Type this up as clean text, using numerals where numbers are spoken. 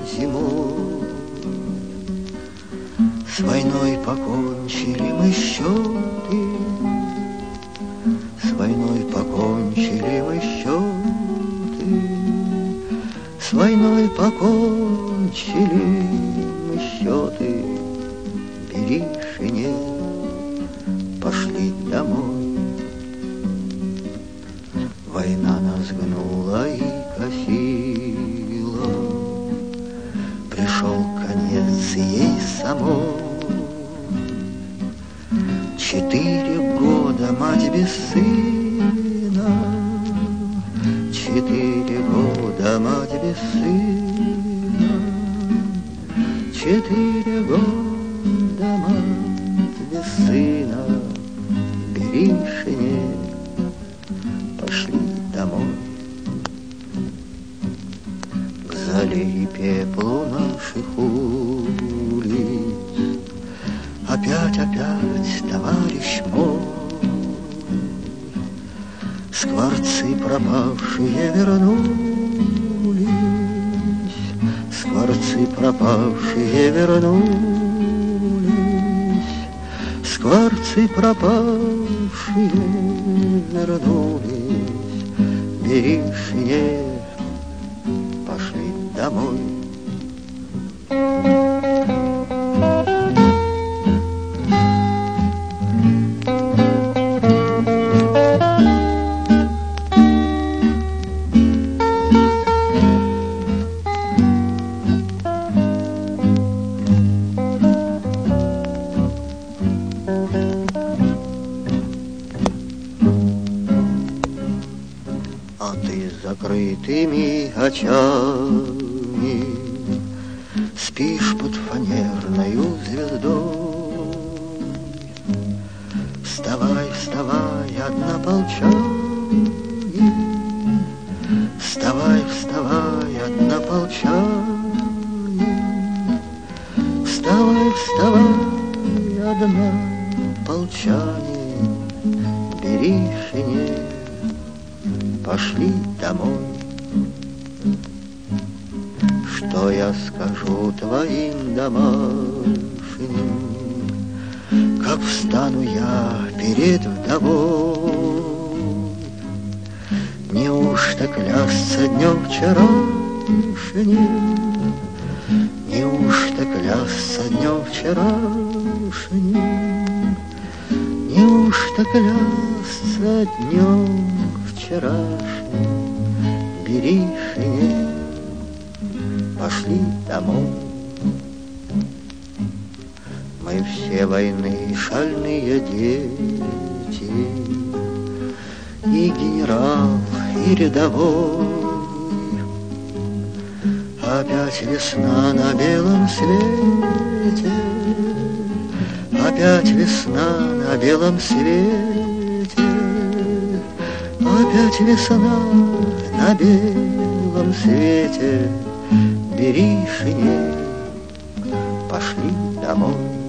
зимой. С войной покончили мы счеты, с войной покончили мы счеты, с войной покончили мы счеты. Бери, шинель, пошли домой. Война нас гнула и косила, пришел конец ей самой. 4 года мать без сына, 4 года мать без сына, 4 года мать без сына. Бери, шинель, пошли домой. К зале и пеплу наших улиц опять, товарищ мой, скворцы пропавшие вернулись, скворцы пропавшие вернулись, скворцы пропавшие вернулись. Бери, шинель, пошли домой. А ты с закрытыми очами спишь под фанерною звездой. Вставай, вставай, однополчане, вставай, вставай, однополчане, вставай, вставай, однополчане. Бери, шинель, пошли домой. Что я скажу твоим домашним, как встану я перед вдовой? Неужто клясться днем вчерашним, неужто клясться днем вчерашним, неужто клясться днем вчерашним? Бери, шинель, пошли домой. Мы все войны шальные дети, и генерал, и рядовой. Опять весна на белом свете, опять весна на белом свете, опять весна на белом свете. Бери, шинель, пошли домой.